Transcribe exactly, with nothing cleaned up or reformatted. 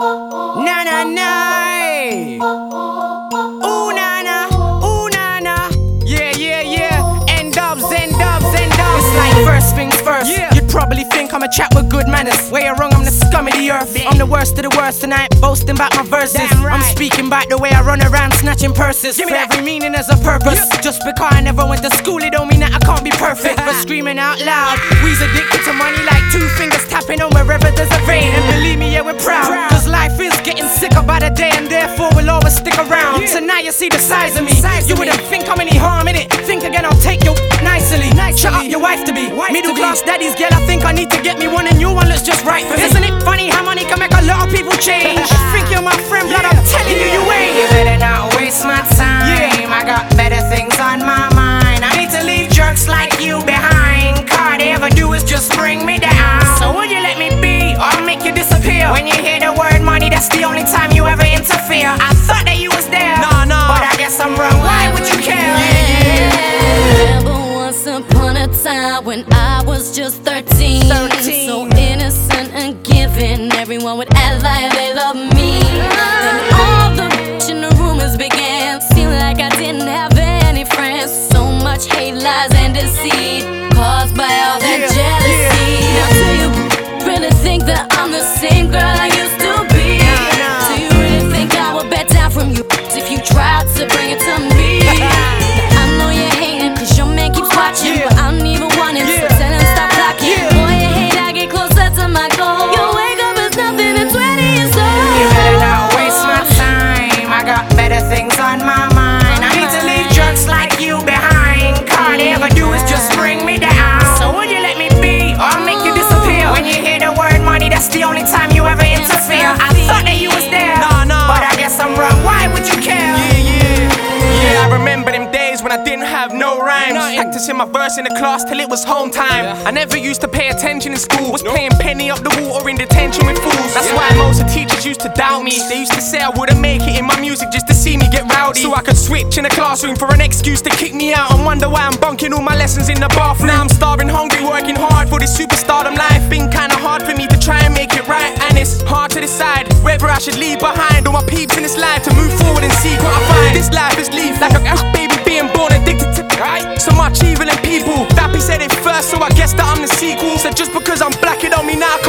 Na na na. Ooh na na, ooh na na. Yeah, yeah, yeah. End dubs, end dubs, end dubs. It's like first things first. Yeah. You'd probably think I'm a chap with good manners. Where you're wrong, I'm the scum of the earth. I'm the worst of the worst tonight, boasting about my verses. Right. I'm speaking about the way I run around snatching purses. For every meaning there's a purpose. Yep. Just because I never went to school, it don't mean that I can't be perfect. For screaming out loud, we's addicted to money like two fingers tapping on wherever there's a vein. And believe me, yeah, we're proud. Cause life is getting sicker by the day, and therefore we'll always stick around. Yeah. So now you see the size of me. Size you wouldn't me. think I'm any harm in it. Think again, I'll take you nicely. nicely. Shut up, your wife to be. Wife Middle to class be. daddy's girl, I think I need to get me one, and new one looks just right for me. Isn't it funny how money can make a lot of people change? Think you're my friend, blood, I'm telling you, you ain't. You better not waste my time. Yeah. I got better things on my mind. I need to leave jerks like you behind. All they ever do is just bring me down. So would you let me be, or make you disappear? When you hear the word money, that's the only time you ever interfere. I thought that you was there, nah, nah. but I guess I'm wrong. Why would you care? Yeah, yeah. Remember once upon a time when I was just thirteen, thirteen. So innocent and giving, everyone would act like they love me. Then all the bitch and the rumors began. Seemed like I didn't have any friends. So much hate, lies, and deceit caused by all that yeah, jealousy. Yeah. Now do you really think that I'm the same girl I used to be? Nah, nah. Do you really think I would bet down from you if you tried to bring it to me? I know you're hating cause your man keeps watching, yeah. but I don't even want him, yeah. so tell him stop blocking. Yeah. Boy, you hate, I get closer to my goal. You wake up as nothing at twenty years old. You better not waste my time. I got better things on my mind. I need to leave jerks like you behind. All they ever do is just bring me down. So would you let me be, or make you disappear? When you hear the word money, that's the only time you ever interfere. I thought that you was there, nah, nah. but I guess I'm wrong. Why would you care? Yeah, yeah. Yeah, I remember them days when I didn't have no rhymes. Practicing my verse in the class till it was home time. Yeah. I never used to pay attention in school. Was nope. playing penny up the wall or in detention with fools. That's yeah. why most of the teachers used to doubt me. They used to say I wouldn't make it in my music just to see me get rowdy. So I could switch in the classroom for an excuse to kick me out and wonder why I'm bunking all my lessons in the bathroom. Now I'm starving, hungry, working hard for this superstardom life. Been kinda hard for me to try and make it right, and it's hard to decide whether I should leave behind all my peeps in this life to move forward and seek what I find. This life is lethal, like a baby being born addicted to right? So much evil in people. Dappy said it first, so I guess that I'm the sequel. So just because I'm black, it don't mean I